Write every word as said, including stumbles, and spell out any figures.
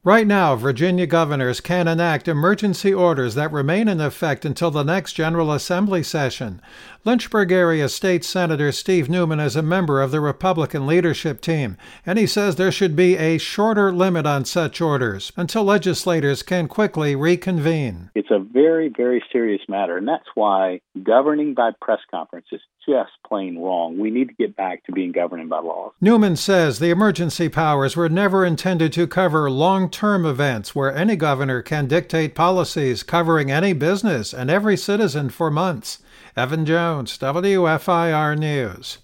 Right now, Virginia governors can enact emergency orders that remain in effect until the next General Assembly session. Lynchburg area State Senator Steve Newman is a member of the Republican leadership team, and he says there should be a shorter limit on such orders until legislators can quickly reconvene. It's a very, very serious matter, and that's why governing by press conference is just plain wrong. We need to get back to being governing by laws. Newman says the emergency powers were never intended to cover long-term events where any governor can dictate policies covering any business and every citizen for months. Evan Jones, W F I R News.